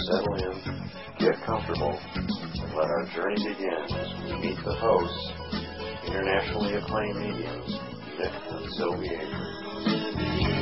settle in, get comfortable, and let our journey begin as we meet the hosts, internationally acclaimed mediums, Mick and Sylvie Avery.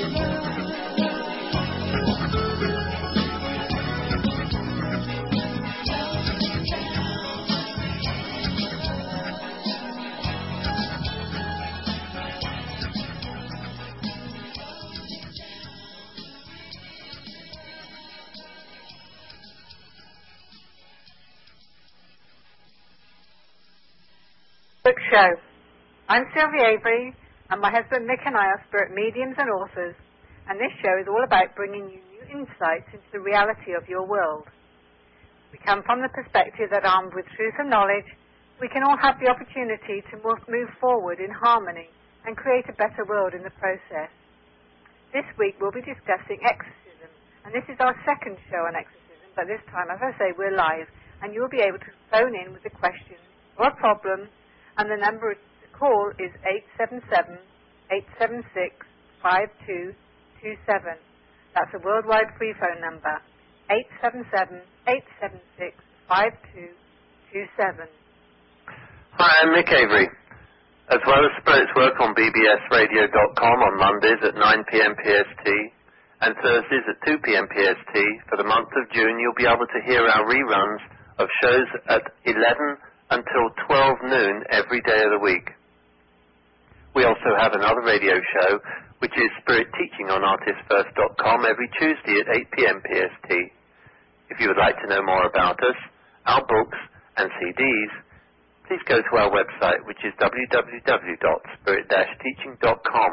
Book show. I'm Sylvie Avery, and my husband Mick and I are spirit mediums and authors, and this show is all about bringing you new insights into the reality of your world. We come from the perspective that armed with truth and knowledge, we can all have the opportunity to move forward in harmony and create a better world in the process. This week we'll be discussing exorcism, and this is our second show on exorcism, but this time, as I say, we're live, and you'll be able to phone in with a question or a problem, and the number to call is 877-876-5227. That's a worldwide free phone number, 877-876-5227. Hi, I'm Mick Avery. As well as Spirits Work on bbsradio.com on Mondays at 9 p.m. PST and Thursdays at 2 p.m. PST, for the month of June you'll be able to hear our reruns of shows at 11 until 12 noon every day of the week. We also have another radio show, which is Spirit Teaching on ArtistFirst.com every Tuesday at 8 p.m. PST. If you would like to know more about us, our books and CDs, please go to our website, which is www.spirit-teaching.com.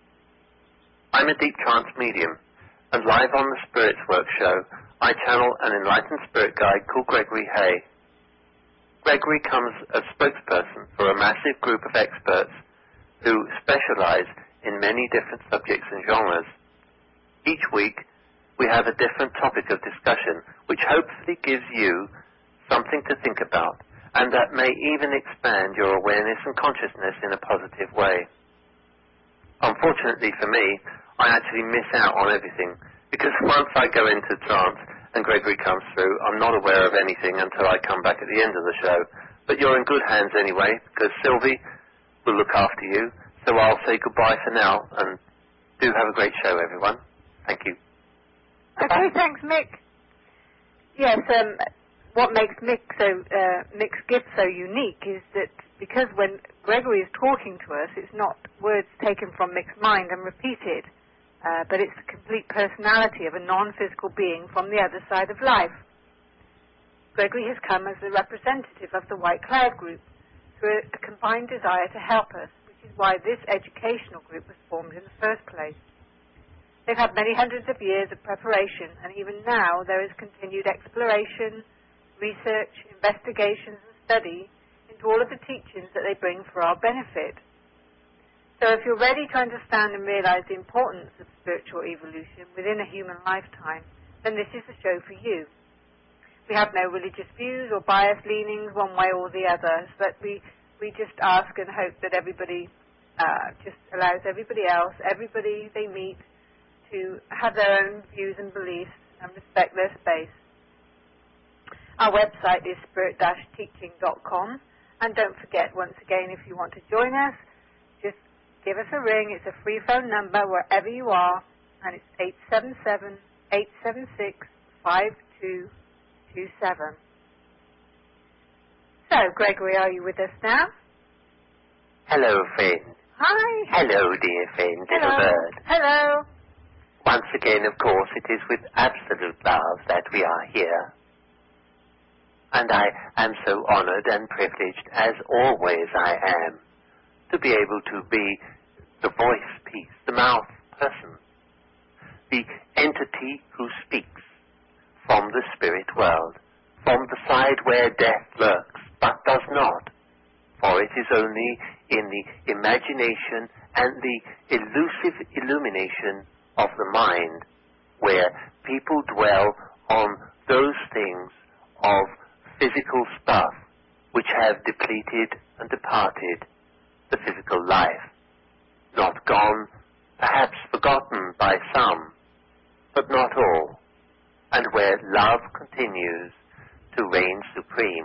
I'm a deep trance medium, and live on the Spirits Work show, I channel an enlightened spirit guide called Gregory Hay. Gregory comes as spokesperson for a massive group of experts who specialize in many different subjects and genres. Each week, we have a different topic of discussion, which hopefully gives you something to think about, and that may even expand your awareness and consciousness in a positive way. Unfortunately for me, I actually miss out on everything, because once I go into trance and Gregory comes through, I'm not aware of anything until I come back at the end of the show. But you're in good hands anyway, because Sylvie will look after you. So I'll say goodbye for now, and do have a great show, everyone. Thank you. Okay, thanks, Mick. Yes, what makes Mick's gift so unique is that because when Gregory is talking to us, it's not words taken from Mick's mind and repeated, but it's the complete personality of a non-physical being from the other side of life. Gregory has come as the representative of the White Cloud Group through a combined desire to help us, which is why this educational group was formed in the first place. They've had many hundreds of years of preparation, and even now there is continued exploration, research, investigations, and study into all of the teachings that they bring for our benefit. So if you're ready to understand and realize the importance of spiritual evolution within a human lifetime, then this is the show for you. We have no religious views or biased leanings one way or the other, but we just ask and hope that everybody just allows everybody they meet, to have their own views and beliefs and respect their space. Our website is spirit-teaching.com, and don't forget, once again, if you want to join us, just give us a ring. It's a free phone number wherever you are, and it's 877-876-5227. So, Gregory, are you with us now? Hello, friend. Hi. Hello, dear friend, Hello. little bird. Hello. Once again, of course, it is with absolute love that we are here. And I am so honored and privileged, as always I am, to be able to be the voice piece, the mouth person, the entity who speaks from the spirit world, from the side where death lurks, but does not, for it is only in the imagination and the elusive illumination of the mind where people dwell on those things of physical stuff which have depleted and departed the physical life, not gone, perhaps forgotten by some, but not all. and where love continues to reign supreme.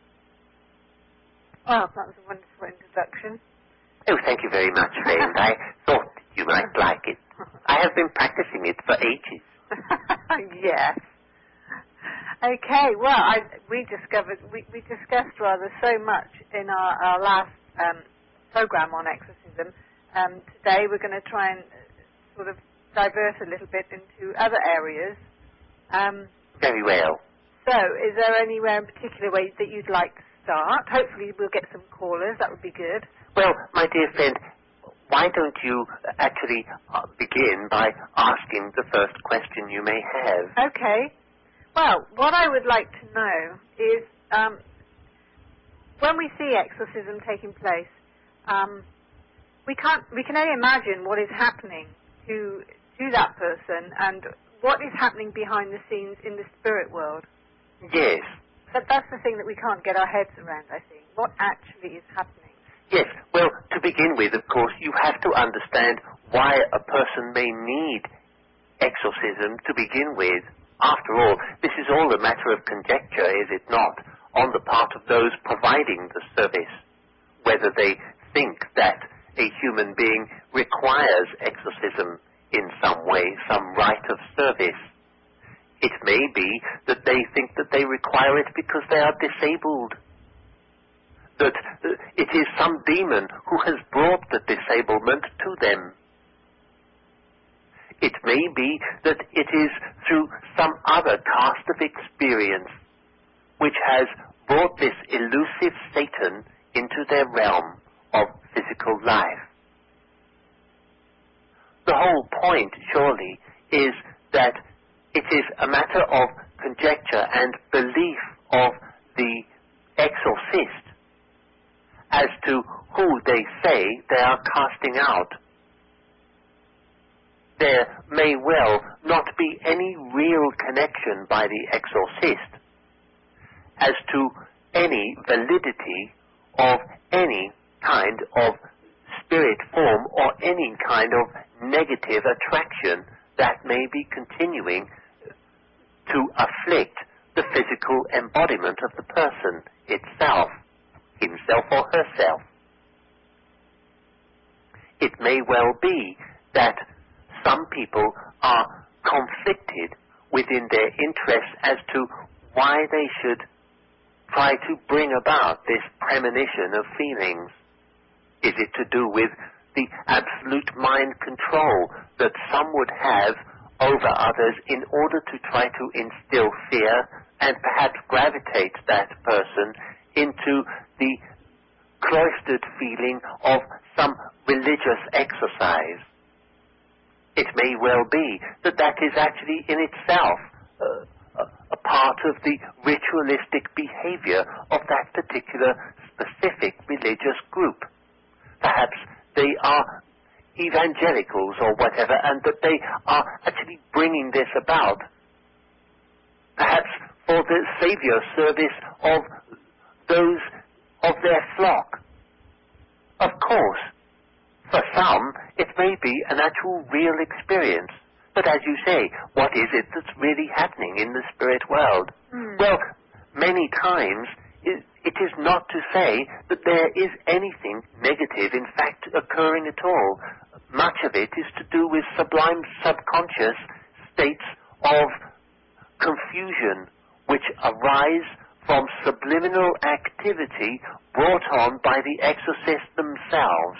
Well, that was a wonderful introduction. Oh, thank you very much, friend. I thought you might like it. I have been practicing it for ages. Yes. Okay, well, we discussed rather so much in our last program on exorcism. Today we're going to try and sort of divert a little bit into other areas. Very well. So, is there anywhere in particular way that you'd like to start? Hopefully we'll get some callers. That would be good. Well, my dear friend, why don't you actually begin by asking the first question you may have? Okay. Well, what I would like to know is when we see exorcism taking place, we can only imagine what is happening to that person and what is happening behind the scenes in the spirit world. Yes. But that's the thing that we can't get our heads around, I think. What actually is happening? Yes. Well, to begin with, of course, you have to understand why a person may need exorcism to begin with. After all, this is all a matter of conjecture, is it not, on the part of those providing the service, whether they think that a human being requires exorcism in some way, some rite of service. It may be that they think that they require it because they are disabled, that it is some demon who has brought the disablement to them. It may be that it is through some other cast of experience which has brought this elusive Satan into their realm of physical life. The whole point, surely, is that it is a matter of conjecture and belief of the exorcist as to who they say they are casting out. There may well not be any real connection by the exorcist as to any validity of any kind of spirit form or any kind of negative attraction that may be continuing to afflict the physical embodiment of the person itself, himself or herself. It may well be that some people are conflicted within their interests as to why they should try to bring about this premonition of feelings. Is it to do with the absolute mind control that some would have over others in order to try to instill fear and perhaps gravitate that person into the cloistered feeling of some religious exercise? It may well be that that is actually in itself a part of the ritualistic behavior of that particular specific religious group. Perhaps they are evangelicals or whatever, and that they are actually bringing this about, perhaps for the Savior service of those of their flock. Of course, for some, it may be an actual real experience. But as you say, what is it that's really happening in the spirit world? Well, many times it is not to say that there is anything negative, in fact, occurring at all. Much of it is to do with sublime subconscious states of confusion which arise from subliminal activity brought on by the exorcists themselves.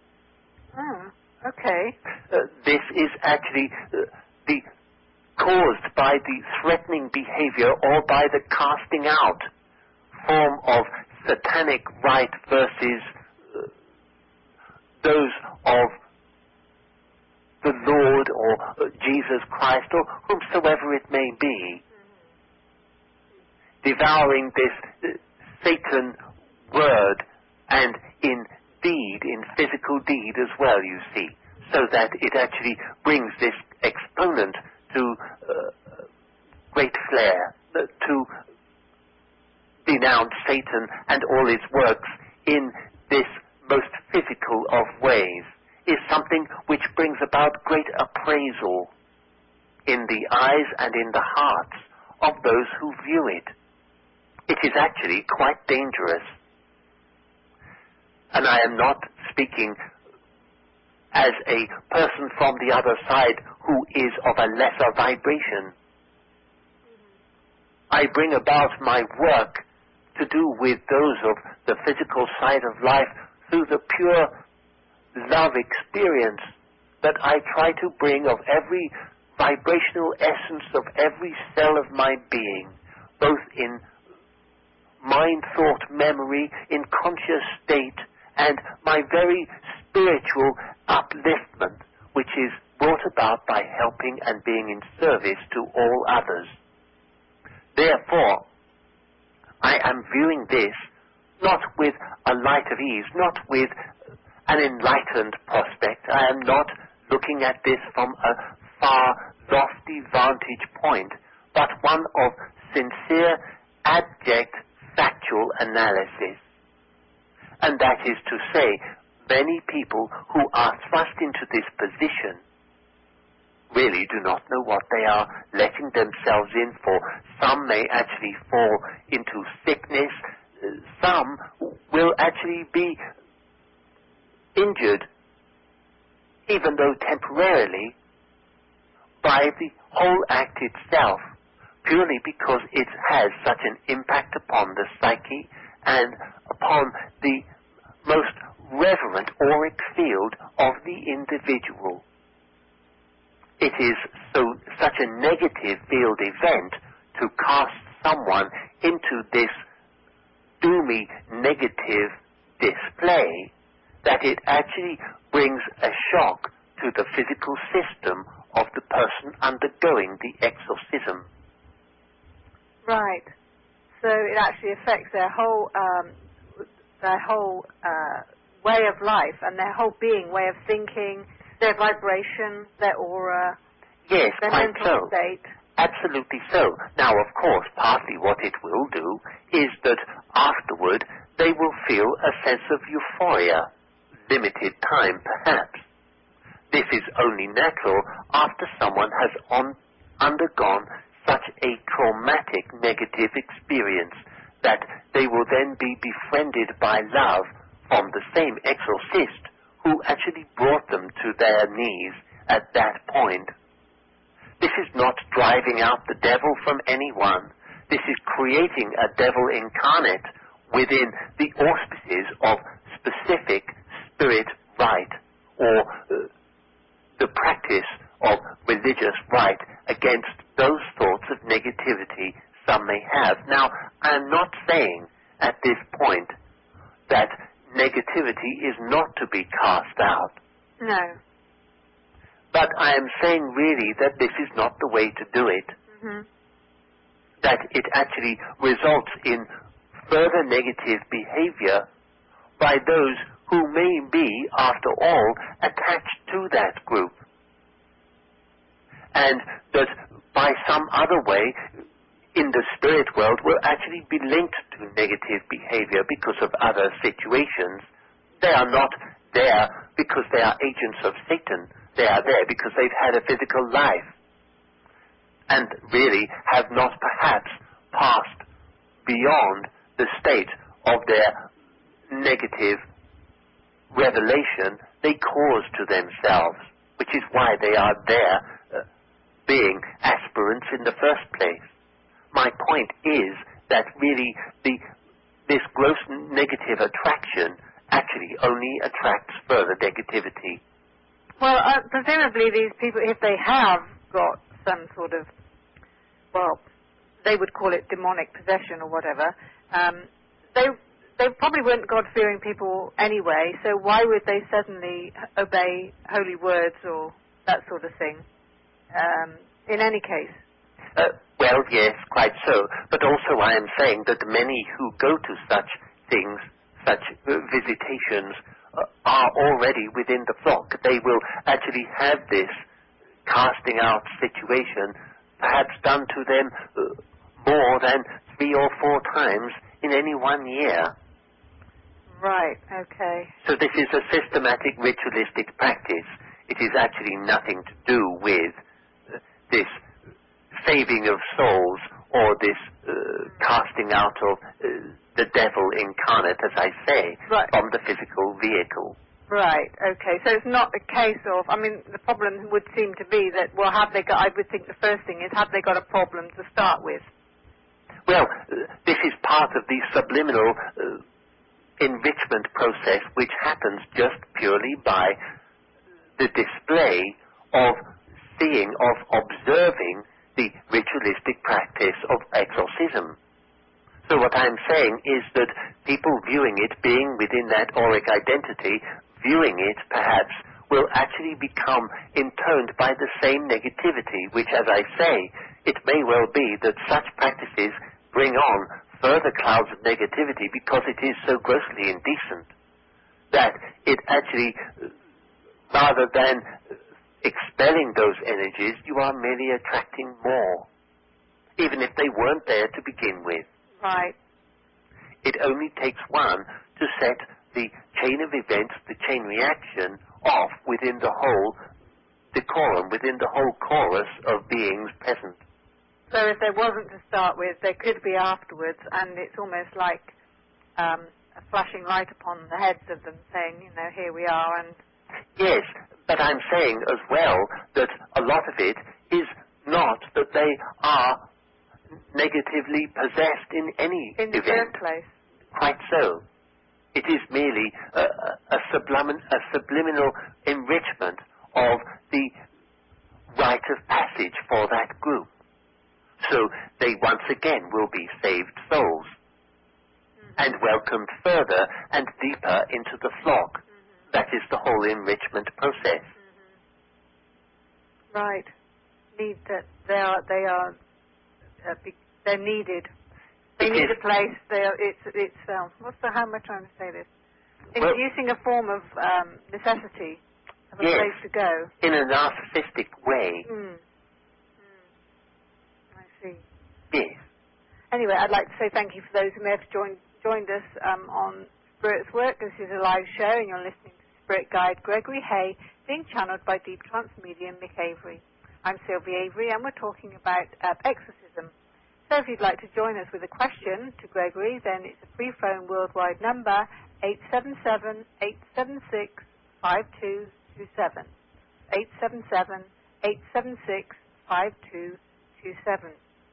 Okay. This is actually caused by the threatening behavior or by the casting out form of satanic rite versus those of the Lord or Jesus Christ or whomsoever it may be, devouring this Satan word and in deed, in physical deed as well, you see, so that it actually brings this exponent to great flair, to denounce Satan and all his works in this most physical of ways, is something which brings about great appraisal in the eyes and in the hearts of those who view it. It is actually quite dangerous. And I am not speaking as a person from the other side who is of a lesser vibration. I bring about my work to do with those of the physical side of life through the pure love experience that I try to bring of every vibrational essence of every cell of my being, both in mind, thought, memory, in conscious state, and my very spiritual upliftment, which is brought about by helping and being in service to all others. Therefore, I am viewing this not with a light of ease, not with an enlightened prospect. I am not looking at this from a far, lofty vantage point, but one of sincere, abject, factual analysis. And that is to say, many people who are thrust into this position really do not know what they are letting themselves in for. Some may actually fall into sickness. Some will actually be injured, even though temporarily, by the whole act itself, purely because it has such an impact upon the psyche and upon the most reverent auric field of the individual. It is such a negative field event to cast someone into this doomy negative display that it actually brings a shock to the physical system of the person undergoing the exorcism. Right. So it actually affects their whole way of life and their whole being, way of thinking, their vibration, their aura, yes, their quite mental so. state. Absolutely so. Now, of course, partly what it will do is that afterward they will feel a sense of euphoria, limited time perhaps. This is only natural after someone has undergone such a traumatic negative experience that they will then be befriended by love from the same exorcist who actually brought them to their knees at that point. This is not driving out the devil from anyone. This is creating a devil incarnate within the auspices of specific spirit rite or the practice of religious rite against those thoughts of negativity some may have. Now, I'm not saying at this point that negativity is not to be cast out. No. But I am saying really that this is not the way to do it. Mm-hmm. That it actually results in further negative behavior by those who may be, after all, attached to that group. And that by some other way, in the spirit world, will actually be linked to negative behavior because of other situations. They are not there because they are agents of Satan. They are there because they've had a physical life and really have not perhaps passed beyond the state of their negative revelation they caused to themselves, which is why they are there being aspirants in the first place. My point is that really this gross negative attraction actually only attracts further negativity. Well, presumably these people, if they have got some sort of, well, they would call it demonic possession or whatever, they probably weren't God-fearing people anyway, so why would they suddenly obey holy words or that sort of thing, in any case? Well, yes, quite so. But also I am saying that many who go to such things, such visitations, are already within the flock. They will actually have this casting out situation perhaps done to them more than 3 or 4 times in any 1 year. Right, okay. So this is a systematic ritualistic practice. It is actually nothing to do with this saving of souls or this casting out of the devil incarnate, as I say, right, from the physical vehicle. Right, okay. So it's not a case of, I mean, the problem would seem to be that, well, have they got, I would think the first thing is, have they got a problem to start with? Well, this is part of the subliminal enrichment process, which happens just purely by the display of seeing, of observing the ritualistic practice of exorcism. So what I'm saying is that people viewing it, being within that auric identity, viewing it perhaps will actually become intoned by the same negativity, which, as I say, it may well be that such practices bring on further clouds of negativity because it is so grossly indecent that it actually, rather than expelling those energies, you are merely attracting more, even if they weren't there to begin with. Right. It only takes one to set the chain of events, the chain reaction, off within the whole decorum, within the whole chorus of beings present. So if there wasn't to start with, there could be afterwards, and it's almost like a flashing light upon the heads of them saying, you know, here we are. And yes, but I'm saying as well that a lot of it is not that they are negatively possessed in any in the event. first place. Quite so. It is merely a subliminal enrichment of the rite of passage for that group. So they once again will be saved souls and welcomed further and deeper into the flock. That is the whole enrichment process. Right. Need that they're needed. They need a place. How am I trying to say this? Introducing a form of necessity, of a place to go. In a narcissistic way. I see. Yes. Anyway, I'd like to say thank you for those who may have joined us on Spirit's Work. This is a live show, and you're listening to Spirit Guide Gregory Hay, being channeled by Deep Trance Medium Mick Avery. I'm Sylvia Avery, and we're talking about exorcism. So if you'd like to join us with a question to Gregory, then it's a free phone worldwide number, 877-876-5227. 877-876-5227.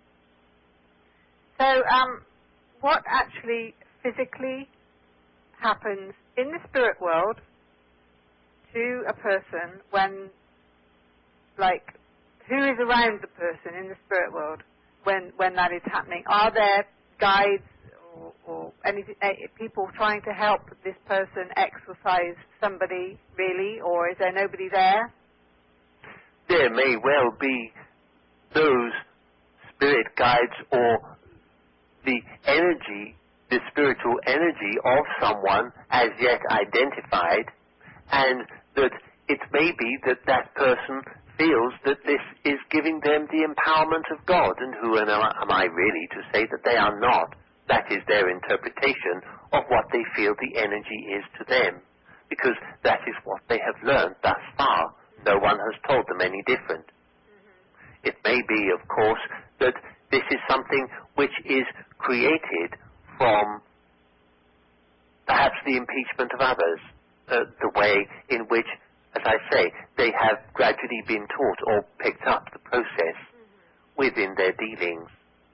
So what actually physically happens in the spirit world to a person when, like, who is around the person in the spirit world when that is happening? Are there guides or any people trying to help this person exorcise somebody, really, or is there nobody there? There may well be those spirit guides or the energy, the spiritual energy of someone as yet identified, and that it may be that that person feels that this is giving them the empowerment of God, and who am I really to say that they are not? That is their interpretation of what they feel the energy is to them, because that is what they have learned thus far. No one has told them any different. It may be, of course, that this is something which is created from perhaps the impeachment of others, the way in which, as I say, they have gradually been taught or picked up the process within their dealings.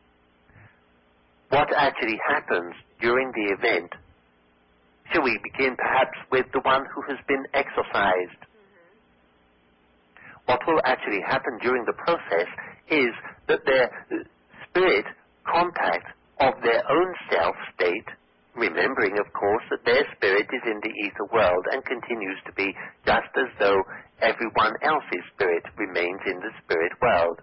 What actually happens during the event? Shall we begin perhaps with the one who has been exorcised? What will actually happen during the process is that their spirit contact of their own self state, remembering, of course, that their spirit is in the ether world and continues to be just as though everyone else's spirit remains in the spirit world.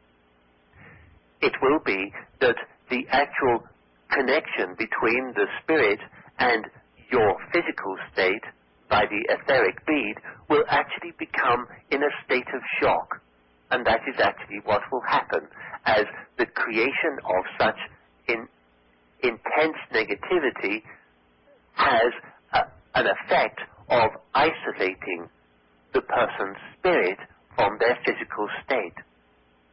It will be that the actual connection between the spirit and your physical state by the etheric bead will actually become in a state of shock. And that is actually what will happen as the creation of such intense negativity has an effect of isolating the person's spirit from their physical state.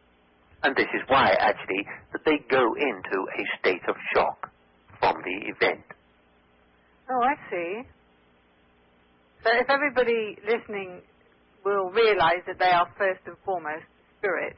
And this is why, actually, that they go into a state of shock from the event. Oh, I see. So if everybody listening will realize that they are first and foremost spirit,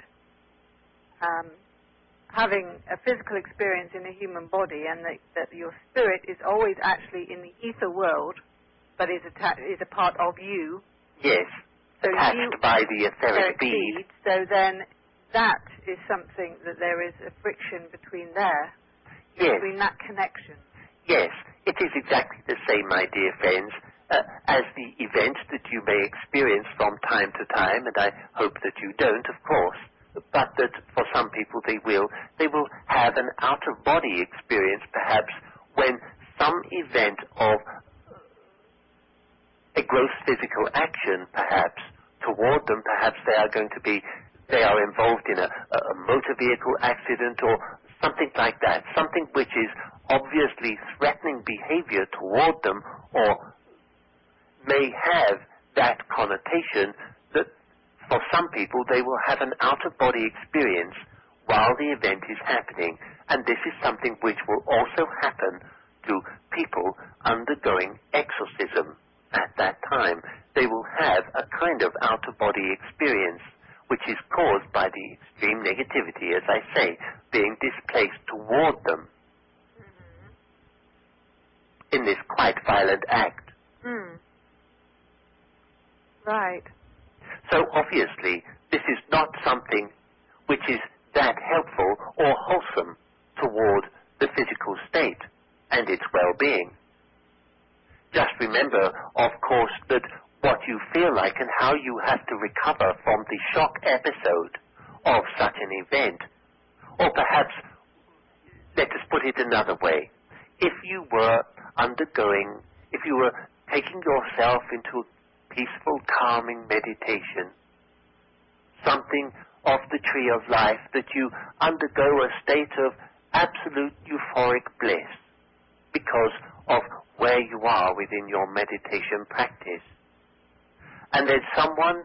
having a physical experience in a human body, and that your spirit is always actually in the ether world, but is a part of you. Yes, so attached by the etheric bead. So then that is something that there is a friction between there, between that connection. Yes, it is exactly the same, my dear friends, as the event that you may experience from time to time, and I hope that you don't, of course, but that for some people they will have an out-of-body experience, perhaps, when some event of a gross physical action, perhaps, toward them, perhaps they are involved in a motor vehicle accident or something like that, something which is obviously threatening behavior toward them, or may have that connotation that for some people they will have an out-of-body experience while the event is happening. And this is something which will also happen to people undergoing exorcism at that time. They will have a kind of out-of-body experience which is caused by the extreme negativity, as I say, being displaced toward them in this quite violent act. Right. So obviously, this is not something which is that helpful or wholesome toward the physical state and its well-being. Just remember, of course, that what you feel like and how you have to recover from the shock episode of such an event. Or perhaps, let us put it another way. If you were taking yourself into a peaceful, calming meditation, something of the tree of life, that you undergo a state of absolute euphoric bliss because of where you are within your meditation practice. And then someone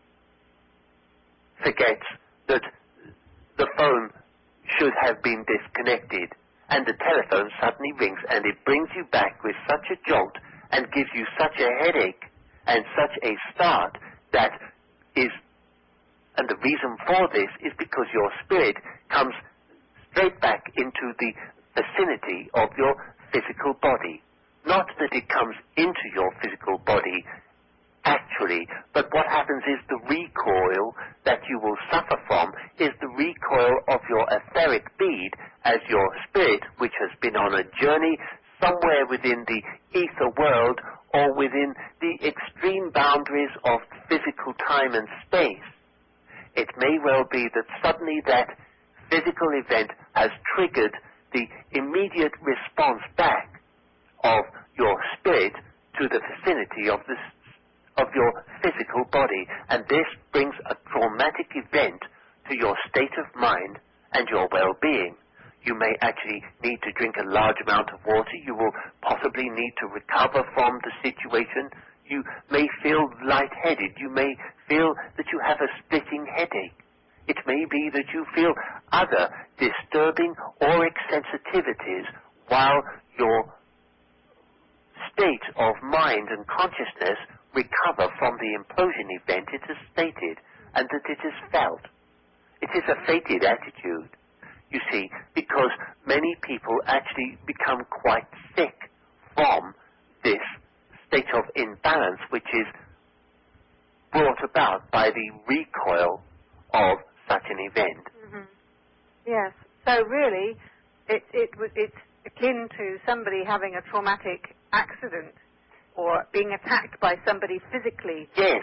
forgets that the phone should have been disconnected, and the telephone suddenly rings, and it brings you back with such a jolt and gives you such a headache and such a start that is, and the reason for this is because your spirit comes straight back into the vicinity of your physical body. Not that it comes into your physical body actually, but what happens is the recoil that you will suffer from is the recoil of your etheric bead as your spirit, which has been on a journey somewhere within the ether world or within the extreme boundaries of physical time and space. It may well be that suddenly that physical event has triggered the immediate response back of your spirit to the vicinity of your physical body, and this brings a traumatic event to your state of mind and your well-being. You may actually need to drink a large amount of water. You will possibly need to recover from the situation. You may feel lightheaded. You may feel that you have a splitting headache. It may be that you feel other disturbing auric sensitivities while your state of mind and consciousness recover from the implosion event it is stated and that it is felt. It is a fated attitude, you see, because many people actually become quite sick from this state of imbalance which is brought about by the recoil of such an event. Mm-hmm. Yes. So really, it's akin to somebody having a traumatic accident or being attacked by somebody physically. Yes.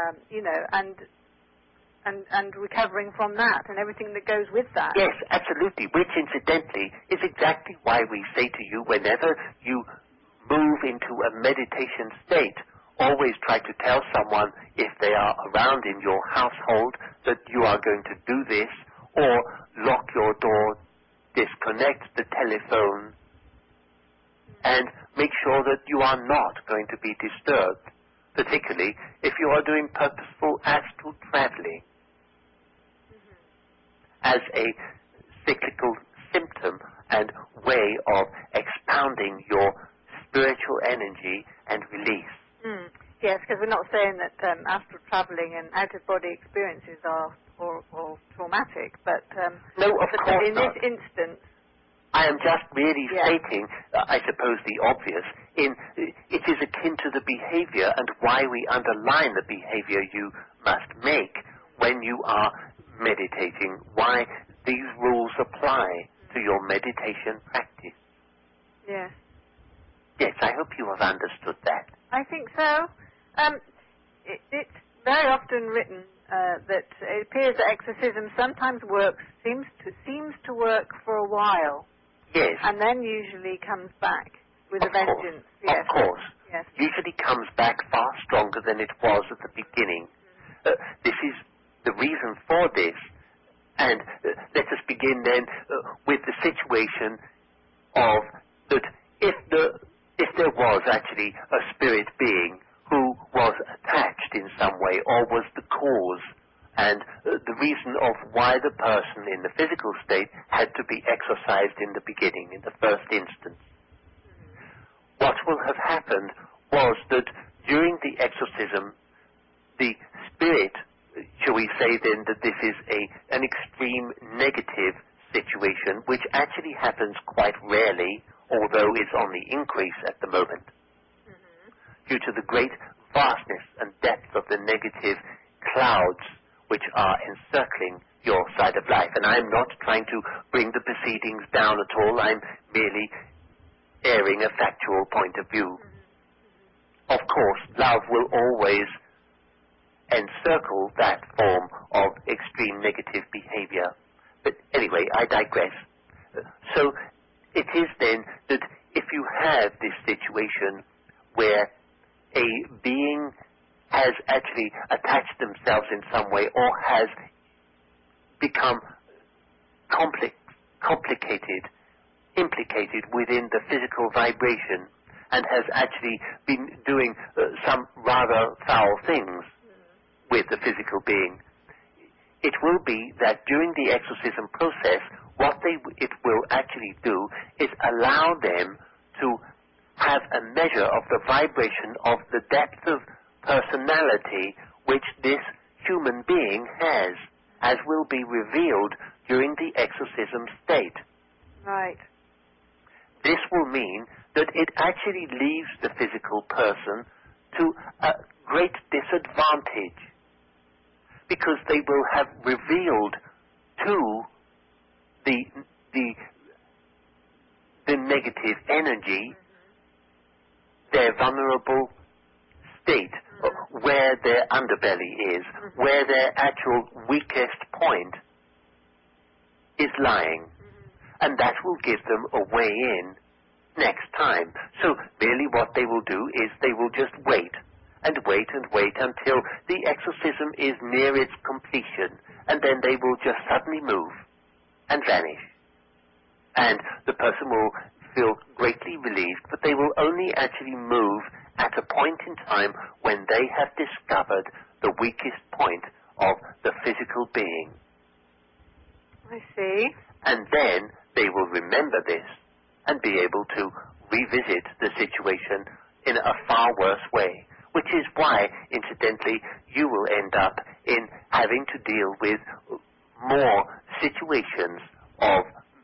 And recovering from that and everything that goes with that. Yes, absolutely, which incidentally is exactly why we say to you whenever you move into a meditation state, always try to tell someone if they are around in your household that you are going to do this, or lock your door, disconnect the telephone, and make sure that you are not going to be disturbed, particularly if you are doing purposeful astral traveling. as a cyclical symptom and way of expounding your spiritual energy and release. Yes, because we're not saying that astral traveling and out-of-body experiences are or traumatic, but no, of course in not. this instance, I am just really stating, I suppose, the obvious. It is akin to the behavior and why we underline the behavior you must make when you are meditating, why these rules apply to your meditation practice. Yes. Yes, I hope you have understood that. I think so. It's very often written that it appears that exorcism sometimes works, seems to work for a while. Yes. And then usually comes back with a vengeance. Yes. Of course. Yes. Usually comes back far stronger than it was at the beginning. This is the reason for this. And let us begin then with the situation of that if there was actually a spirit being who was attached in some way or was the cause and the reason of why the person in the physical state had to be exorcised in the beginning, in the first instance. What will have happened was that during the exorcism, the spirit, shall we say then that this is an extreme negative situation, which actually happens quite rarely, although is on the increase at the moment, due to the great vastness and depth of the negative clouds which are encircling your side of life. And I'm not trying to bring the proceedings down at all. I'm merely airing a factual point of view. Of course, love will always encircle that form of extreme negative behavior. But anyway, I digress. So it is then that if you have this situation where a being has actually attached themselves in some way or has become complicated, implicated within the physical vibration and has actually been doing some rather foul things with the physical being, it will be that during the exorcism process, what it will actually do is allow them to have a measure of the vibration of the depth of personality which this human being has, as will be revealed during the exorcism state. Right. This will mean that it actually leaves the physical person to a great disadvantage, because they will have revealed to the negative energy their vulnerable state, where their underbelly is, where their actual weakest point is lying. And that will give them a way in next time. So really what they will do is they will just wait and wait and wait until the exorcism is near its completion, and then they will just suddenly move and vanish. And the person will feel greatly relieved, but they will only actually move at a point in time when they have discovered the weakest point of the physical being. I see. And then they will remember this and be able to revisit the situation in a far worse way, which is why, incidentally, you will end up in having to deal with more situations of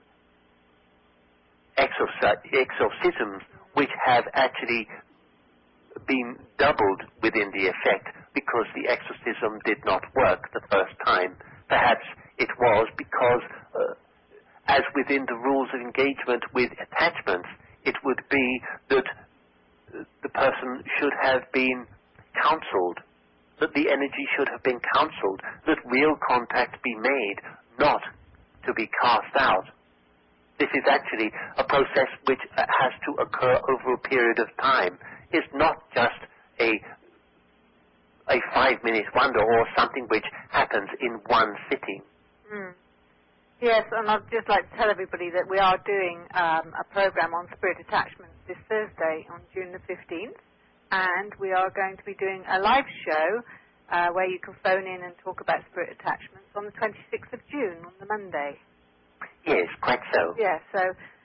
exorcisms which have actually been doubled within the effect because the exorcism did not work the first time. Perhaps it was because, as within the rules of engagement with attachments, it would be that the person should have been counseled, that the energy should have been counseled, that real contact be made, not to be cast out. This is actually a process which has to occur over a period of time. It's not just a 5-minute wonder or something which happens in one sitting. Yes, and I'd just like to tell everybody that we are doing a program on spirit attachment this Thursday on June the 15th, and we are going to be doing a live show where you can phone in and talk about spirit attachments on the 26th of June, on the Monday. Yes, quite so. Yes, so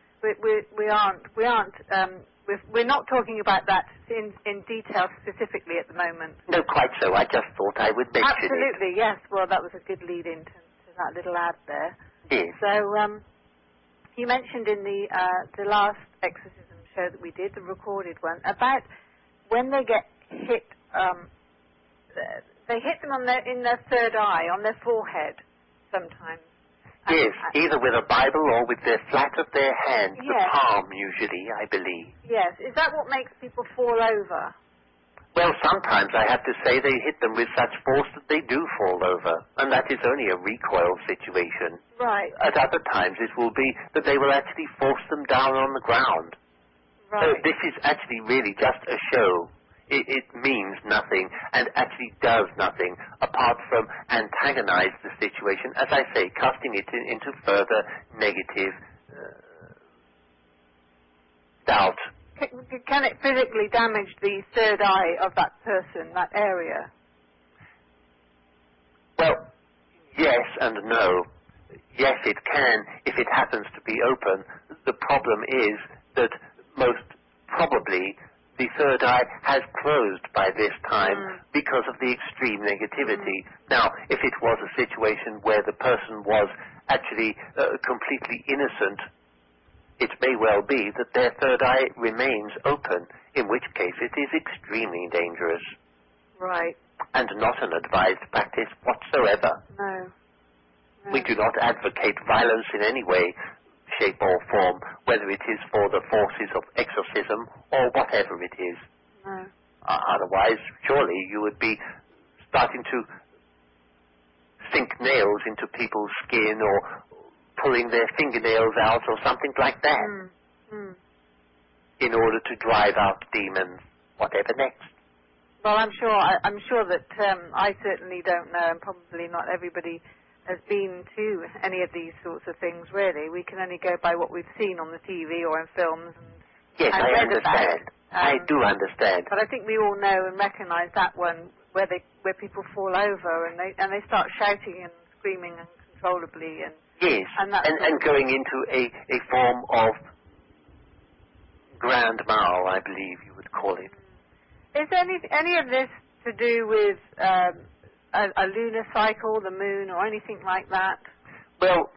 we're not talking about that in detail specifically at the moment. No, quite so. I just thought I would mention it. Absolutely, yes. Well, that was a good lead-in to that little ad there. Yes. So you mentioned in the last exorcism show that we did, the recorded one, about when they get hit. They hit them in their third eye, on their forehead, sometimes. Yes, either with a Bible or with the flat of their hand, yes. The palm usually, I believe. Yes, is that what makes people fall over? Well, sometimes I have to say they hit them with such force that they do fall over, and that is only a recoil situation. Right. At other times it will be that they will actually force them down on the ground. Right. This is actually really just a show. It means nothing and actually does nothing apart from antagonize the situation, as I say, casting it into further negative doubt. Can it physically damage the third eye of that person, that area? Well, yes and no. Yes, it can if it happens to be open. The problem is that most probably the third eye has closed by this time because of the extreme negativity. Now, if it was a situation where the person was actually completely innocent, it may well be that their third eye remains open, in which case it is extremely dangerous. Right. And not an advised practice whatsoever. No. We do not advocate violence in any way, shape or form, whether it is for the forces of exorcism or whatever it is. No. Otherwise, surely you would be starting to sink nails into people's skin or pulling their fingernails out or something like that in order to drive out demons, whatever next. Well, I'm sure that I certainly don't know, and probably not everybody has been to any of these sorts of things, really. We can only go by what we've seen on the TV or in films. Yes, I understand. I do understand. But I think we all know and recognise that one where people fall over and they start shouting and screaming uncontrollably. Yes, and going into a form of grand mal, I believe you would call it. Is any of this to do with a lunar cycle, the moon, or anything like that? Well,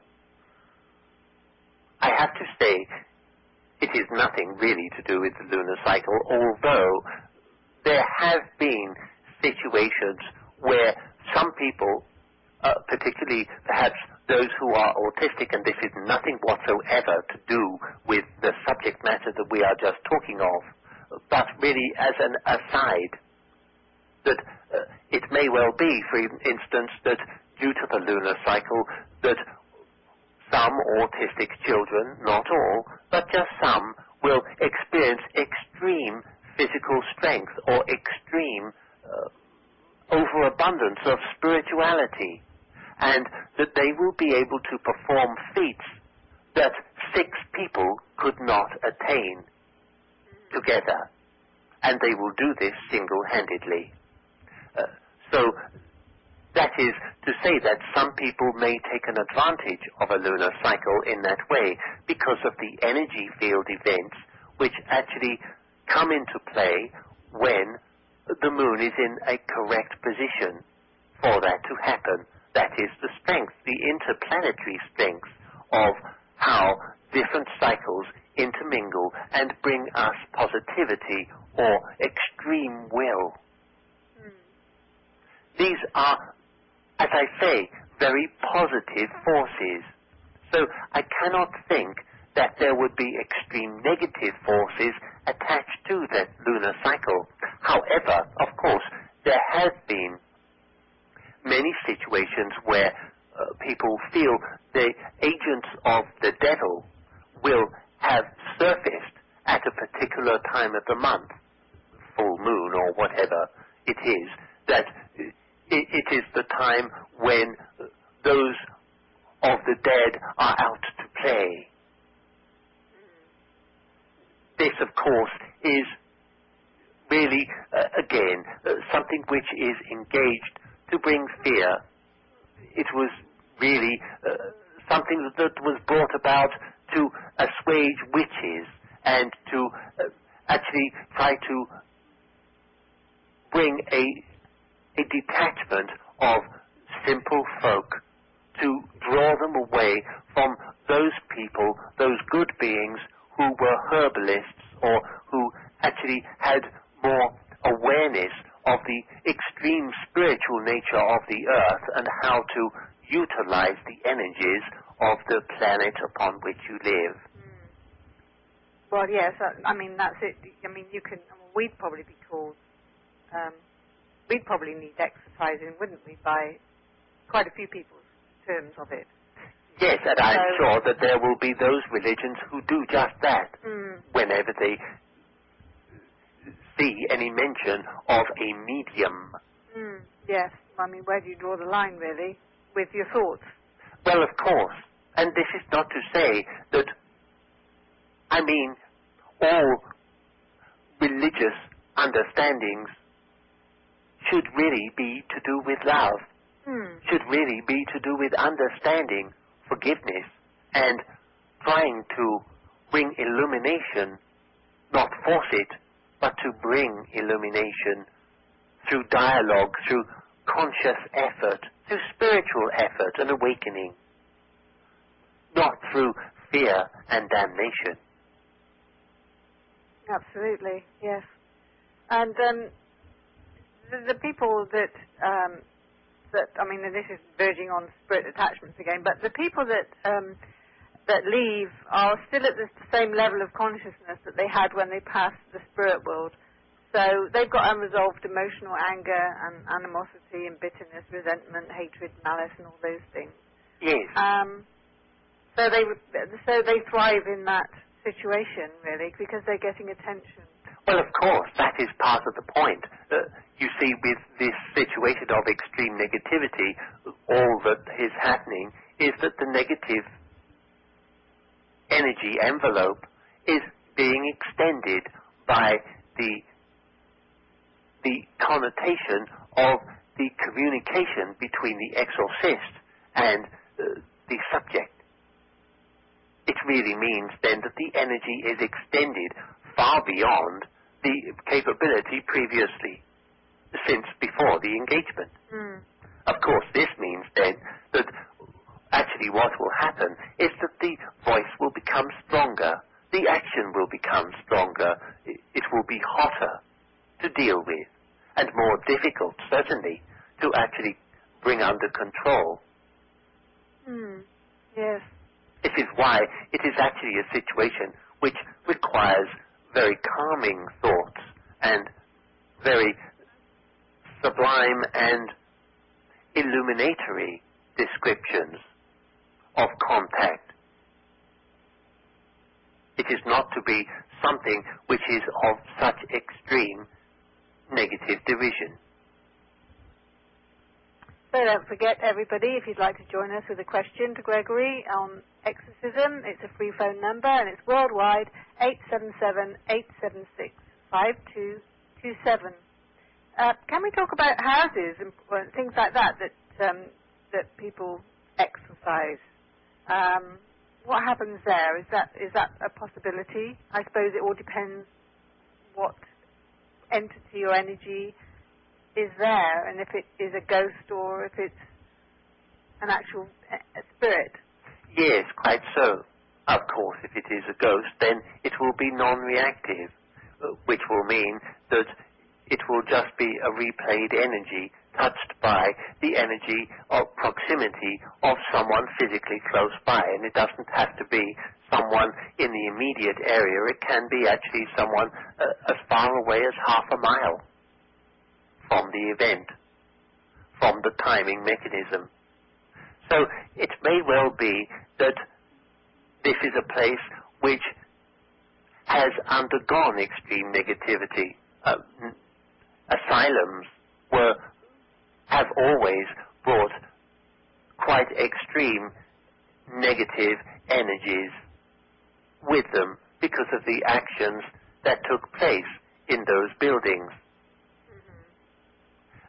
I have to say, it is nothing really to do with the lunar cycle, although there have been situations where some people, particularly perhaps those who are autistic, and this is nothing whatsoever to do with the subject matter that we are just talking of, but really as an aside, that it may well be, for instance, that due to the lunar cycle, that some autistic children, not all, but just some, will experience extreme physical strength or extreme overabundance of spirituality, and that they will be able to perform feats that 6 people could not attain together, and they will do this single-handedly. So that is to say that some people may take an advantage of a lunar cycle in that way because of the energy field events which actually come into play when the moon is in a correct position for that to happen. That is the strength, the interplanetary strength of how different cycles intermingle and bring us positivity or extreme will. These are, as I say, very positive forces. So I cannot think that there would be extreme negative forces attached to that lunar cycle. However, of course, there have been many situations where people feel the agents of the devil will have surfaced at a particular time of the month, full moon or whatever it is, that it is the time when those of the dead are out to play. This, of course, is really, again, something which is engaged to bring fear. It was really something that was brought about to assuage witches and to actually try to bring a detachment of simple folk, to draw them away from those people, those good beings who were herbalists or who actually had more awareness of the extreme spiritual nature of the earth and how to utilize the energies of the planet upon which you live. Well, yes, I mean, that's it. I mean, we'd probably be called, we'd probably need exercising, wouldn't we, by quite a few people's terms of it. Yes, and I'm sure that there will be those religions who do just that whenever they see any mention of a medium. Yes, I mean, where do you draw the line, really, with your thoughts? Well, of course, and this is not to say that, I mean, all religious understandings should really be to do with love, should really be to do with understanding, forgiveness, and trying to bring illumination, not force it, but to bring illumination through dialogue, through conscious effort, through spiritual effort and awakening, not through fear and damnation. Absolutely, yes. And the people that, I mean, this is verging on spirit attachments again, but the people that leave are still at the same level of consciousness that they had when they passed the spirit world. So they've got unresolved emotional anger and animosity and bitterness, resentment, hatred, malice, and all those things. Yes. So they thrive in that situation, really, because they're getting attention. Well, of course, that is part of the point. You see, with this situation of extreme negativity, all that is happening is that the negative energy envelope is being extended by the connotation of the communication between the exorcist and the subject. It really means then that the energy is extended far beyond the capability previously, since before the engagement. Of course, this means then that actually what will happen is that the voice will become stronger, the action will become stronger, it will be hotter to deal with, and more difficult, certainly, to actually bring under control. Yes. This is why it is actually a situation which requires very calming thoughts and very sublime and illuminatory descriptions of contact. It is not to be something which is of such extreme negative division. So don't forget, everybody, if you'd like to join us with a question to Gregory on exorcism, it's a free phone number, and it's worldwide, 877-876-5227. Can we talk about houses and things like that people exorcise? What happens there? Is that a possibility? I suppose it all depends what entity or energy is there, and if it is a ghost or if it's an actual spirit. Yes, quite so. Of course, if it is a ghost, then it will be non-reactive, which will mean that it will just be a replayed energy touched by the energy of proximity of someone physically close by, and it doesn't have to be someone in the immediate area. It can be actually someone as far away as half a mile from the event, from the timing mechanism. So it may well be that this is a place which has undergone extreme negativity. Asylums have always brought quite extreme negative energies with them because of the actions that took place in those buildings.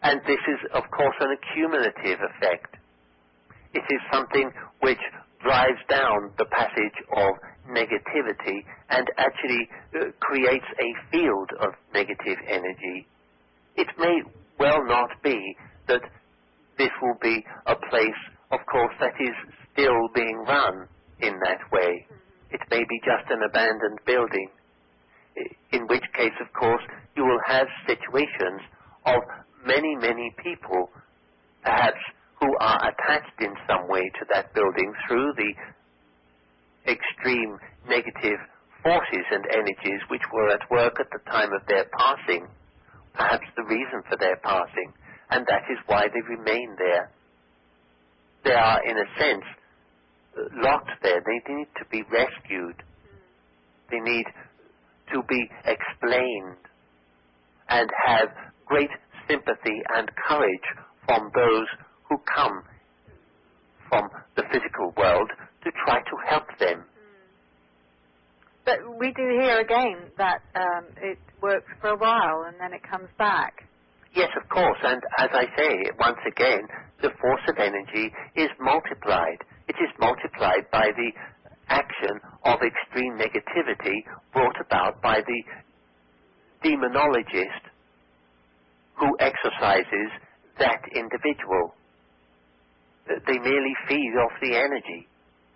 And this is, of course, an accumulative effect. It is something which drives down the passage of negativity and actually creates a field of negative energy. It may well not be that this will be a place, of course, that is still being run in that way. It may be just an abandoned building, in which case, of course, you will have situations of many, many people, perhaps, who are attached in some way to that building through the extreme negative forces and energies which were at work at the time of their passing, perhaps the reason for their passing, and that is why they remain there. They are, in a sense, locked there. They need to be rescued. They need to be explained and have great sympathy and courage from those who come from the physical world to try to help them. But we do hear again that it works for a while and then it comes back. Yes, of course, and as I say, once again, the force of energy is multiplied. It is multiplied by the action of extreme negativity brought about by the demonologist who exercises that individual. They merely feed off the energy.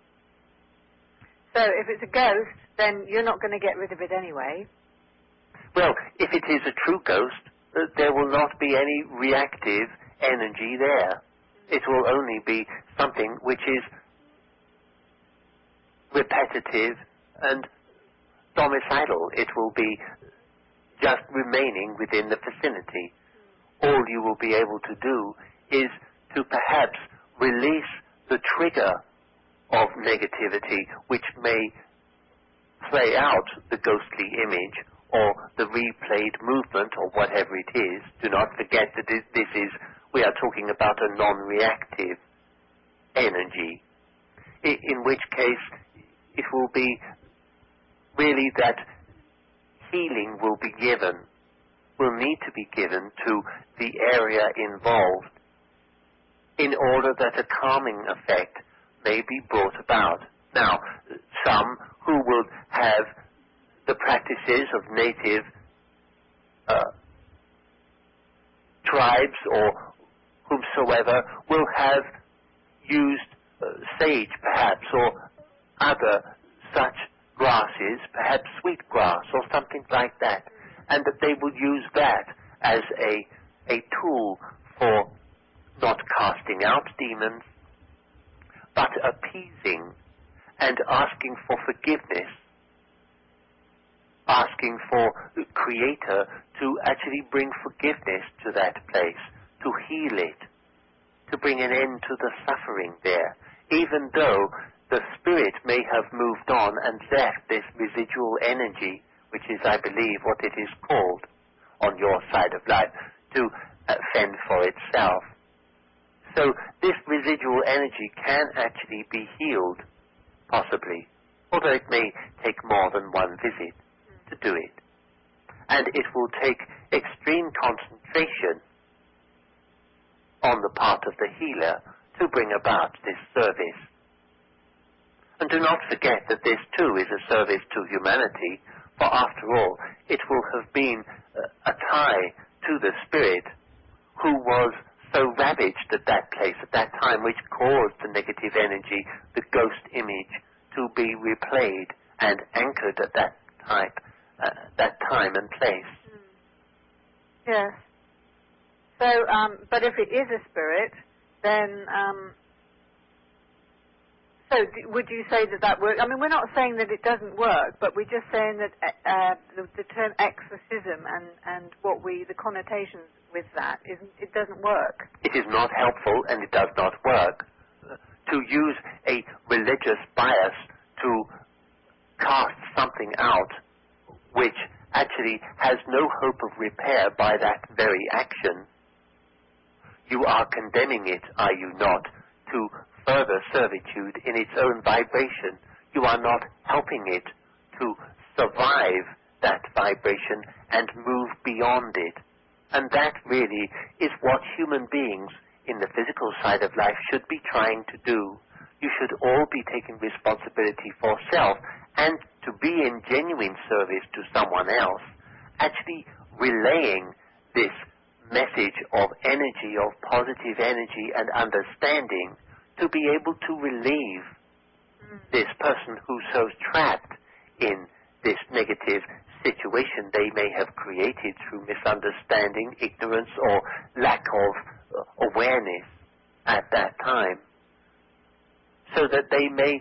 So if it's a ghost, then you're not going to get rid of it anyway. Well, if it is a true ghost, there will not be any reactive energy there. It will only be something which is repetitive and domicilial. It will be just remaining within the vicinity. All you will be able to do is to perhaps release the trigger of negativity which may play out the ghostly image or the replayed movement or whatever it is. Do not forget that we are talking about a non-reactive energy, in which case it will be really that healing will need to be given to the area involved in order that a calming effect may be brought about. Now, some who will have the practices of native tribes or whomsoever will have used sage perhaps or other such grasses, perhaps sweet grass or something like that, and that they will use that as a tool for not casting out demons, but appeasing and asking for forgiveness, asking for the Creator to actually bring forgiveness to that place, to heal it, to bring an end to the suffering there, even though the spirit may have moved on and left this residual energy, which is, I believe, what it is called on your side of life, to fend for itself. So this residual energy can actually be healed, possibly, although it may take more than one visit to do it. And it will take extreme concentration on the part of the healer to bring about this service. And do not forget that this too is a service to humanity, for after all, it will have been a tie to the spirit who was so ravaged at that place, at that time, which caused the negative energy, the ghost image, to be replayed and anchored at that time and place. Yes. So, but if it is a spirit, then, would you say that works? I mean, we're not saying that it doesn't work, but we're just saying that the term exorcism and the connotations with that, it doesn't work. It is not helpful and it does not work. To use a religious bias to cast something out which actually has no hope of repair by that very action, you are condemning it, are you not, to further servitude in its own vibration. You are not helping it to survive that vibration and move beyond it. And that really is what human beings in the physical side of life should be trying to do. You should all be taking responsibility for self and to be in genuine service to someone else, actually relaying this message of energy, of positive energy and understanding, to be able to relieve this person who's so trapped in this negative situation they may have created through misunderstanding, ignorance, or lack of awareness at that time, so that they may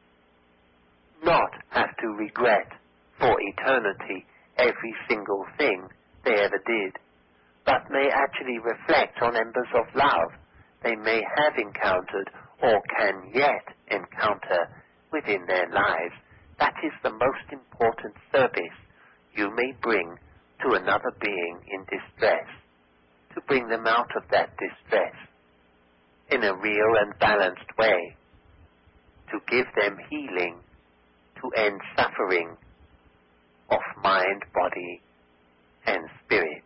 not have to regret for eternity every single thing they ever did, but may actually reflect on embers of love they may have encountered or can yet encounter within their lives. That is the most important service you may bring to another being in distress, to bring them out of that distress in a real and balanced way, to give them healing, to end suffering of mind, body, and spirit.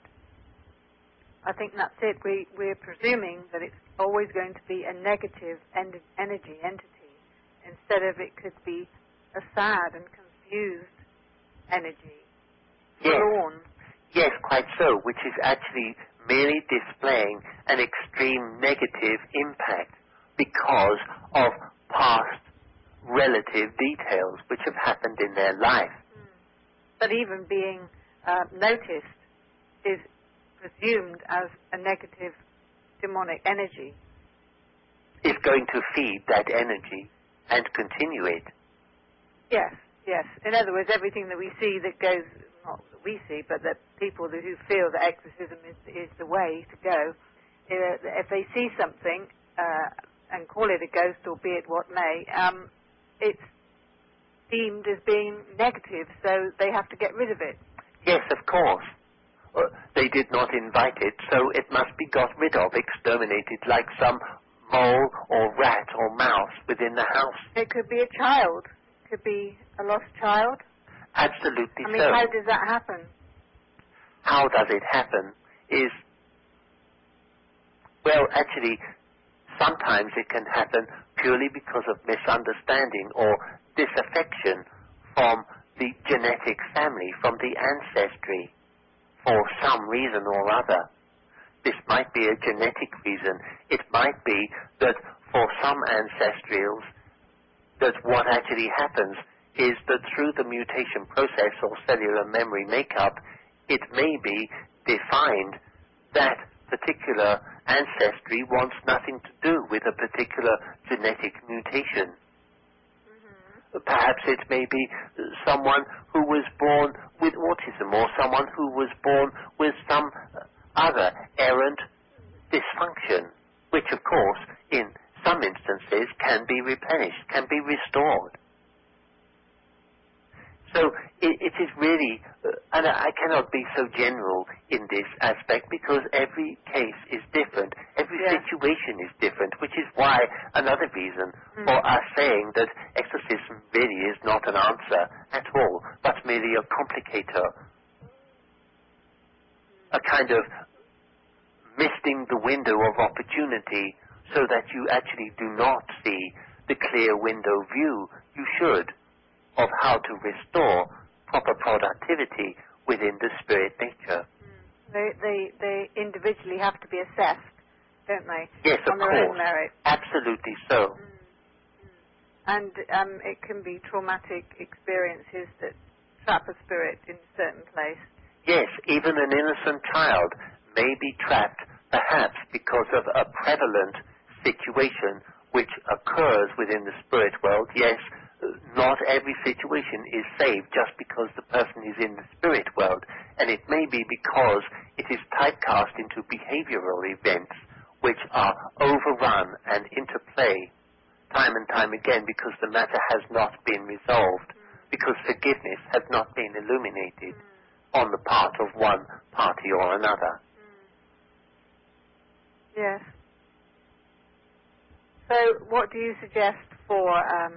I think that's it. We're presuming that it's always going to be a negative entity, instead of it could be a sad and confused energy. Yes. Forlorn. Yes, quite so, which is actually merely displaying an extreme negative impact because of past relative details which have happened in their life. But even being noticed is presumed as a negative demonic energy. Is going to feed that energy and continue it. Yes, yes. In other words, everything that we see that goes, not that we see, but that people who feel that exorcism is the way to go, if they see something and call it a ghost or be it what may, it's deemed as being negative, so they have to get rid of it. Yes, of course. They did not invite it, so it must be got rid of, exterminated, like some mole or rat or mouse within the house. It could be a child. It could be a lost child. Absolutely so. I mean, how does that happen? How does it happen is, well, actually, sometimes it can happen purely because of misunderstanding or disaffection from the genetic family, from the ancestry, for some reason or other. This might be a genetic reason. It might be that for some ancestrals, that what actually happens is that through the mutation process or cellular memory makeup, it may be defined that particular ancestry wants nothing to do with a particular genetic mutation. Perhaps it may be someone who was born with autism or someone who was born with some other errant dysfunction, which of course in some instances can be replenished, can be restored. So it is really, and I cannot be so general in this aspect because every case is different, every situation is different, which is why another reason for us saying that exorcism really is not an answer at all, but merely a complicator, a kind of misting the window of opportunity so that you actually do not see the clear window view you should of how to restore proper productivity within the spirit nature. They individually have to be assessed, don't they? Yes, on their own merit. Absolutely so. And it can be traumatic experiences that trap a spirit in a certain place. Yes, even an innocent child may be trapped perhaps because of a prevalent situation which occurs within the spirit world. Yes, not every situation is saved just because the person is in the spirit world, and it may be because it is typecast into behavioral events which are overrun and interplay time and time again because the matter has not been resolved, because forgiveness has not been illuminated on the part of one party or another. Yes. So what do you suggest for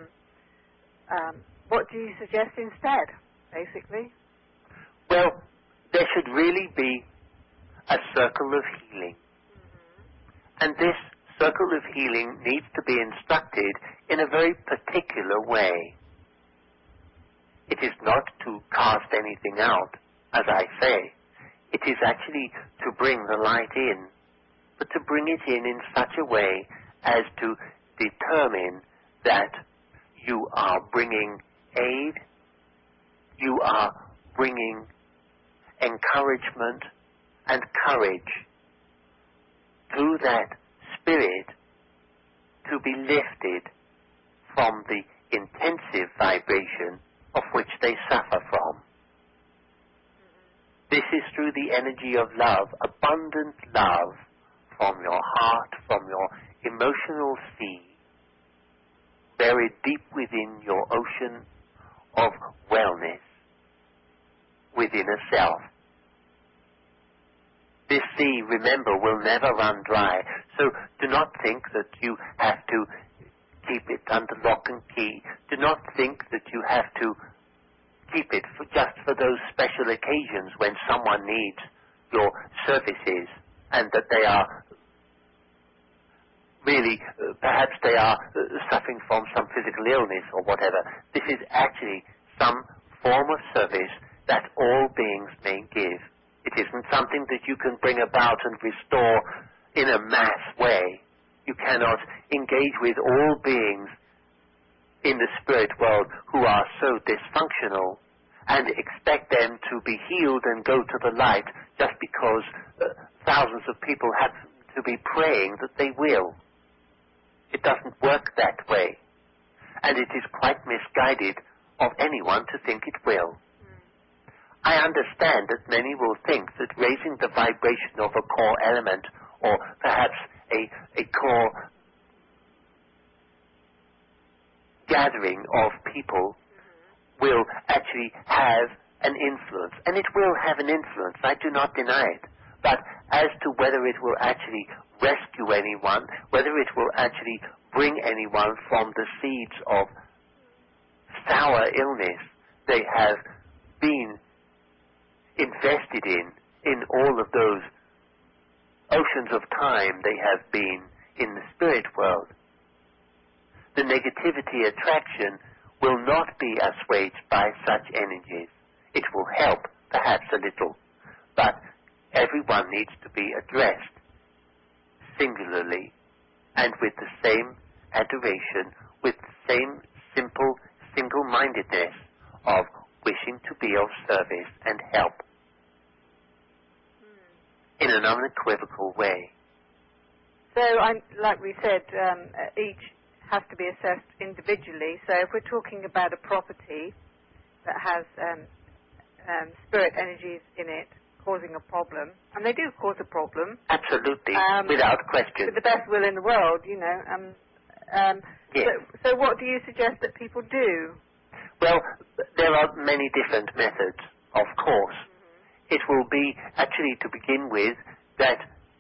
what do you suggest instead, basically? Well, there should really be a circle of healing. And this circle of healing needs to be instructed in a very particular way. It is not to cast anything out, as I say. It is actually to bring the light in, but to bring it in such a way as to determine that you are bringing aid, you are bringing encouragement and courage to that spirit to be lifted from the intensive vibration of which they suffer from. This is through the energy of love, abundant love from your heart, from your emotional sea, buried deep within your ocean of wellness, within a self. This sea, remember, will never run dry, so do not think that you have to keep it under lock and key. Do not think that you have to keep it just for those special occasions when someone needs your services and that they are really, perhaps they are suffering from some physical illness or whatever. This is actually some form of service that all beings may give. It isn't something that you can bring about and restore in a mass way. You cannot engage with all beings in the spirit world who are so dysfunctional and expect them to be healed and go to the light just because thousands of people have to be praying that they will. It doesn't work that way. And it is quite misguided of anyone to think it will. I understand that many will think that raising the vibration of a core element or perhaps a core gathering of people will actually have an influence. And it will have an influence. I do not deny it. But as to whether it will actually rescue anyone, whether it will actually bring anyone from the seeds of sour illness they have been invested in all of those oceans of time they have been in the spirit world. The negativity attraction will not be assuaged by such energies. It will help, perhaps a little, but everyone needs to be addressed singularly and with the same adoration, with the same simple single-mindedness of wishing to be of service and help in an unequivocal way. So, like we said, each has to be assessed individually. So if we're talking about a property that has spirit energies in it causing a problem, and they do cause a problem. Absolutely, without question. With the best will in the world, you know. Yes. So what do you suggest that people do? Well, there are many different methods, of course. It will be, actually, to begin with, that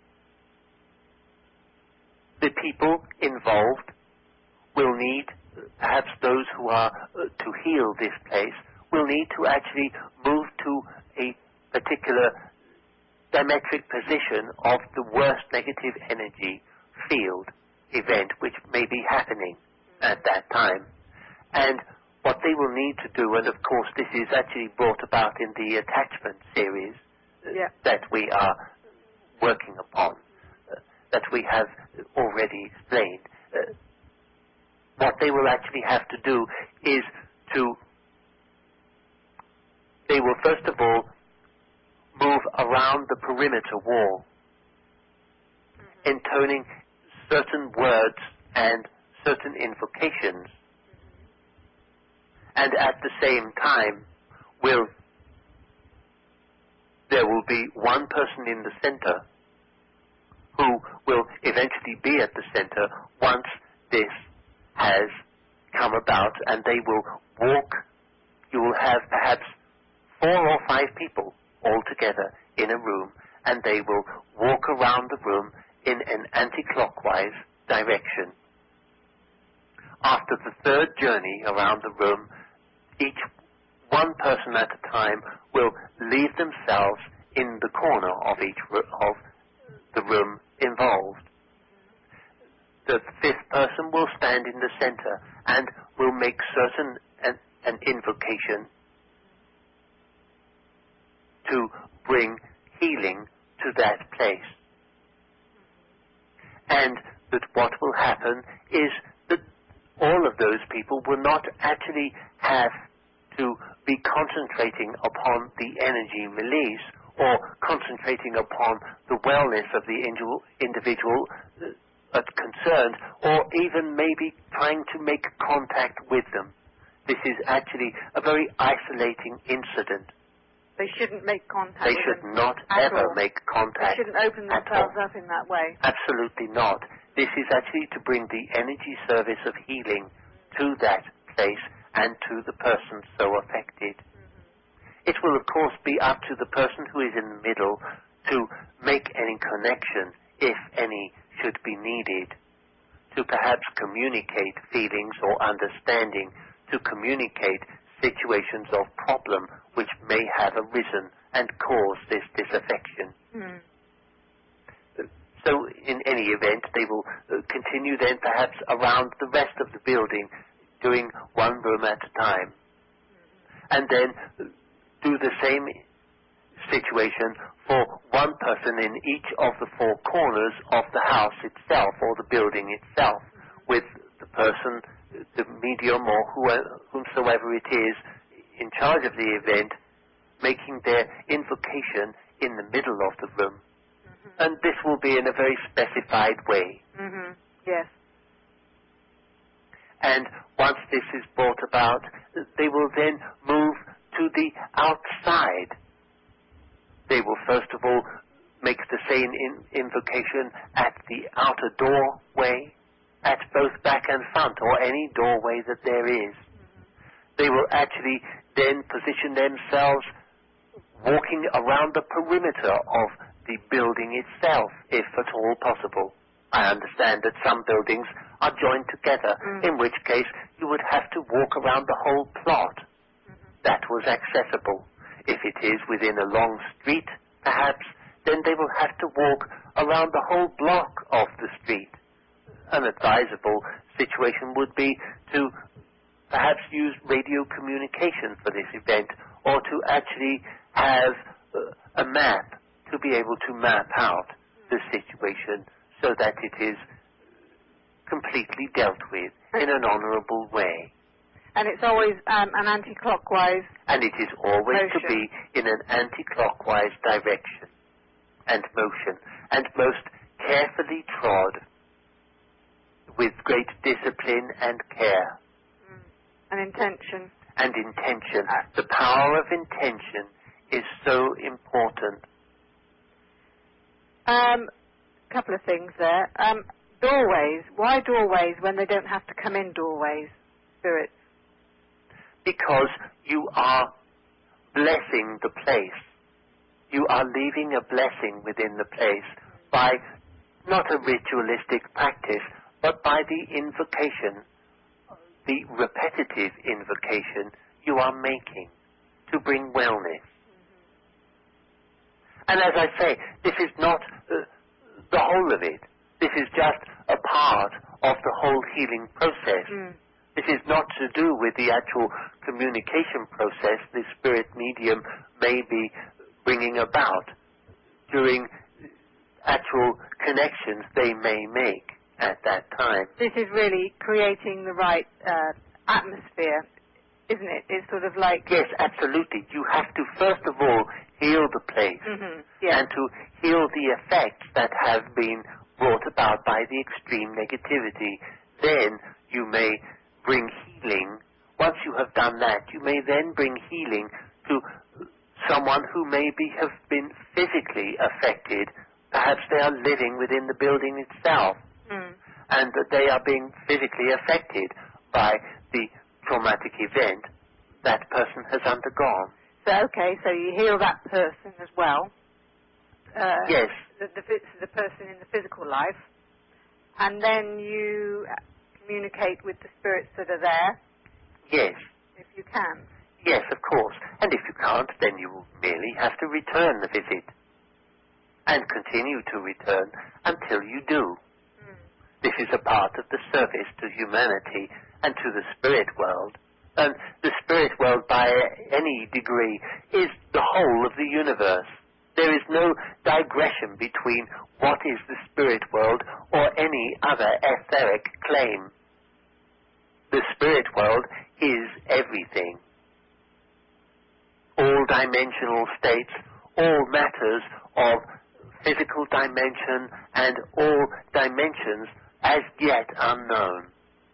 the people involved will need, perhaps those who are to heal this place, will need to actually move to a particular diametric position of the worst negative energy field event which may be happening at that time. And what they will need to do, and of course this is actually brought about in the attachment series that we are working upon, that we have already explained, what they will actually have to do is they will first of all move around the perimeter wall, intoning certain words and certain invocations, and at the same time there will be one person in the center who will eventually be at the center once this has come about, and they will walk. You will have perhaps 4 or 5 people all together in a room, and they will walk around the room in an anti-clockwise direction. After the 3rd journey around the room, each one person at a time will leave themselves in the corner of of the room involved. The fifth person will stand in the center and will make certain an invocation to bring healing to that place. And that what will happen is that all of those people will not actually have to be concentrating upon the energy release or concentrating upon the wellness of the individual concerned, or even maybe trying to make contact with them. This is actually a very isolating incident. They shouldn't make contact They with should them not at ever all. make contact. They shouldn't open themselves up in that way. Absolutely not. This is actually to bring the energy service of healing to that place and to the person so affected. It will, of course, be up to the person who is in the middle to make any connection, if any should be needed, to perhaps communicate feelings or understanding, to communicate situations of problem which may have arisen and caused this disaffection. So in any event, they will continue then perhaps around the rest of the building, doing one room at a time. And then do the same situation for one person in each of the four corners of the house itself or the building itself, with the person, the medium or whomsoever it is in charge of the event, making their invocation in the middle of the room. And this will be in a very specified way. Yes. And once this is brought about, they will then move to the outside. They will first of all make the same invocation at the outer doorway, at both back and front, or any doorway that there is. They will actually then position themselves walking around the perimeter of the building itself, if at all possible. I understand that some buildings are joined together, in which case you would have to walk around the whole plot. That was accessible. If it is within a long street, perhaps, then they will have to walk around the whole block of the street. An advisable situation would be to perhaps use radio communication for this event, or to actually have a map to be able to map out the situation so that it is completely dealt with in an honorable way. And it's always an anti-clockwise And it is always motion. to be in an anti-clockwise direction and motion, and most carefully trod with great discipline and care. An intention. And intention. The power of intention is so important. Couple of things there. Doorways. Why doorways when they don't have to come in doorways, spirits? Because you are blessing the place. You are leaving a blessing within the place by not a ritualistic practice, but by the invocation, the repetitive invocation you are making to bring wellness. And as I say, this is not the whole of it. This is just a part of the whole healing process. This is not to do with the actual communication process the spirit medium may be bringing about during actual connections they may make at that time. This is really creating the right atmosphere, isn't it? It's sort of like... Yes, absolutely. You have to first of all heal the place and to heal the effects that have been brought about by the extreme negativity. Then you may bring healing. Once you have done that, you may then bring healing to someone who maybe have been physically affected. Perhaps they are living within the building itself, and that they are being physically affected by the traumatic event that person has undergone. So, okay, so you heal that person as well. Yes. The person in the physical life. And then you communicate with the spirits that are there. Yes. If you can. Yes, of course. And if you can't, then you will merely have to return the visit and continue to return until you do. This is a part of the service to humanity and to the spirit world. And the spirit world, by any degree, is the whole of the universe. There is no digression between what is the spirit world or any other etheric claim. The spirit world is everything. All dimensional states, all matters of physical dimension, and all dimensions as yet unknown.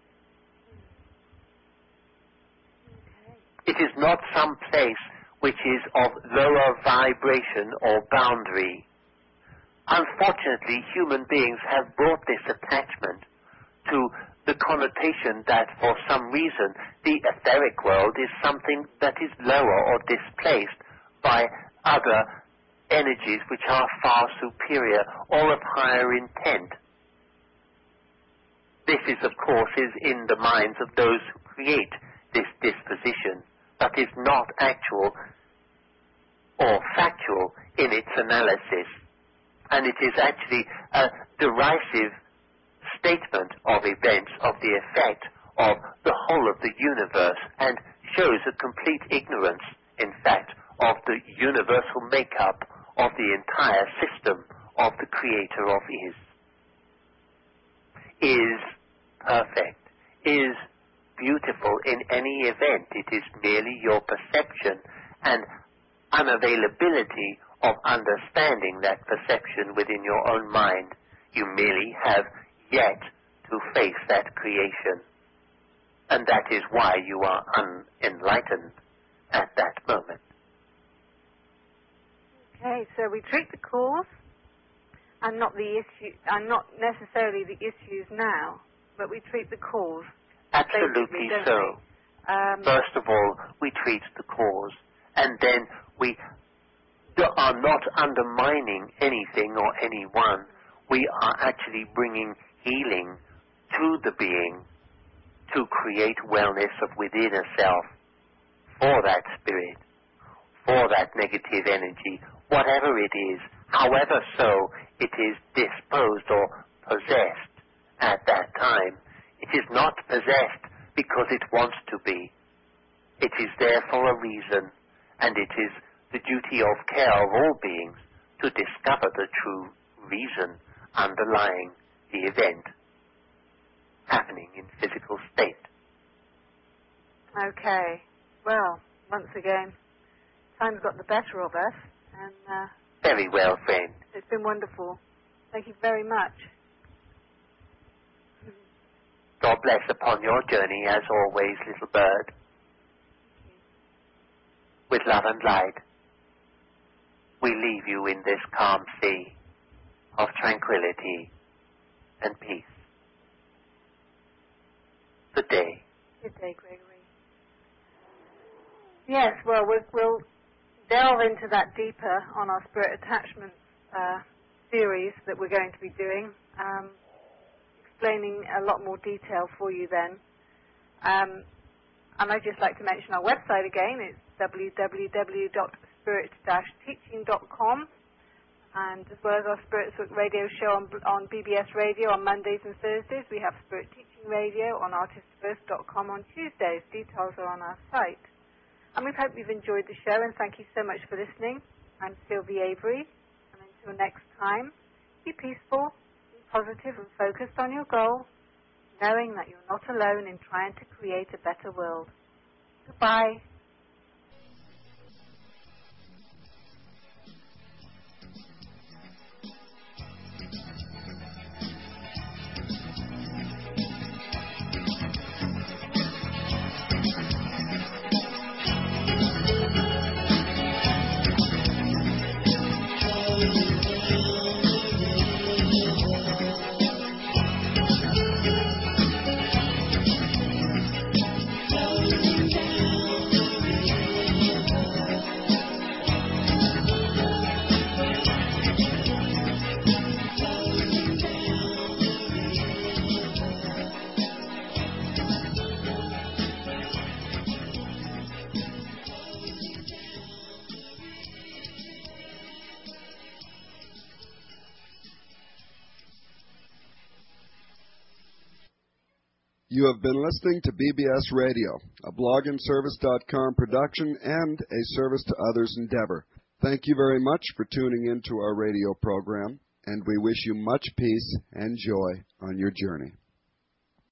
It is not some place which is of lower vibration or boundary. Unfortunately, human beings have brought this attachment to the connotation that for some reason the etheric world is something that is lower or displaced by other energies which are far superior or of higher intent. This is, of course, in the minds of those who create this disposition, but is not actual or factual in its analysis. And it is actually a derisive statement of events, of the effect of the whole of the universe, and shows a complete ignorance, in fact, of the universal makeup of the entire system of the Creator of is perfect, is beautiful in any event. It is merely your perception and unavailability of understanding that perception within your own mind. You merely have yet to face that creation. And that is why you are unenlightened at that moment. Okay, so we treat the cause and not the issue, and not necessarily the issues now, but we treat the cause. Absolutely so. First of all, we treat the cause, and then we are not undermining anything or anyone. We are actually bringing healing to the being to create wellness of within a self for that spirit, for that negative energy, whatever it is, however so it is disposed or possessed at that time. It is not possessed because it wants to be. It is there for a reason, and it is the duty of care of all beings to discover the true reason underlying the event happening in physical state. Okay. Well, once again, time's got the better of us, and very well, friend. It's been wonderful. Thank you very much. God bless upon your journey, as always, little bird. With love and light, we leave you in this calm sea of tranquility and peace. Good day. Good day, Gregory. Yes, well, we'll delve into that deeper on our spirit attachment series that we're going to be doing, explaining a lot more detail for you then. And I'd just like to mention our website again. It's www.spirit-teaching.com, and as well as our Spirit Radio show on BBS Radio on Mondays and Thursdays, we have Spirit Teaching Radio on artistverse.com on Tuesdays. Details are on our site. And we hope you've enjoyed the show, and thank you so much for listening. I'm Sylvie Avery, and until next time, be peaceful, be positive and focused on your goal, knowing that you're not alone in trying to create a better world. Goodbye. You have been listening to BBS Radio, a blogandservice.com production and a service to others endeavor. Thank you very much for tuning in to our radio program, and we wish you much peace and joy on your journey.